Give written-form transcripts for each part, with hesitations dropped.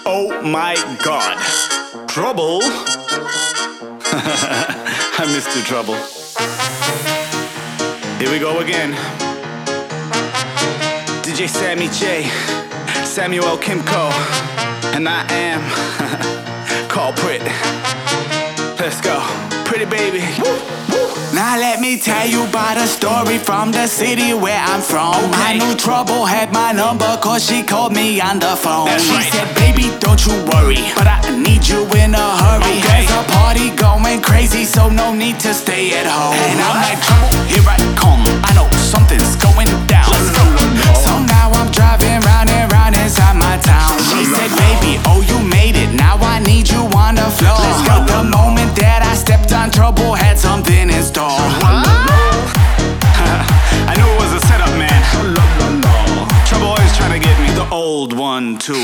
Oh my god. Trouble? I missed you, Trouble. Here we go again. DJ Sammy J, Samuel Kimco, and I am culprit. Let's go. Pretty baby. Woo, woo. Now let me tell you about a story from the city where I'm from. I knew Trouble had my number cause she called me on the phone. She said, baby, don't you worry, but I need you in a hurry. There's a party going crazy, so no need to stay at home. And I'm like, Trouble, here I come. I know something's going down. Let's go. So now I'm driving round and round inside my town. She said, baby, oh, you made it. Now I need you on the floor. Let's go. The moment that I stepped on, Trouble had something in store. I knew it was a setup, man. Trouble always trying to get me. The old one, too.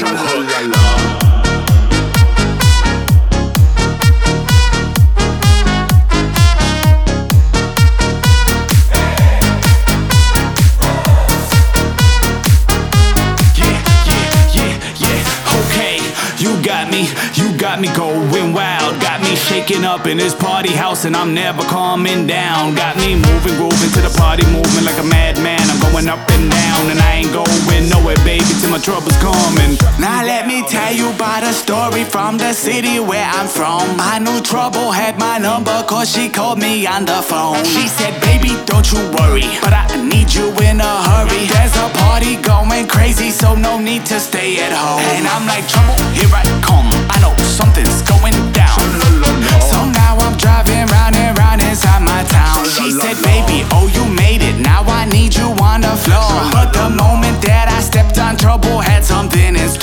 You got me going wild. Got me shaking up in this party house and I'm never calming down. Got me moving, grooving to the party movement like a madman. I'm going up and down and I ain't going nowhere, baby, till my trouble's coming. Now let me tell you about a story from the city where I'm from. I knew Trouble had my number cause she called me on the phone. She said, baby, don't you worry, but I need you in a hurry. There's a party going crazy, so no need to stay at home. And I'm like, Trouble, here I come. I know something's going down. So now I'm driving round and round inside my town. She said, baby, oh, you made it. Now I need you on the floor. But the moment that I stepped on, Trouble had something in store.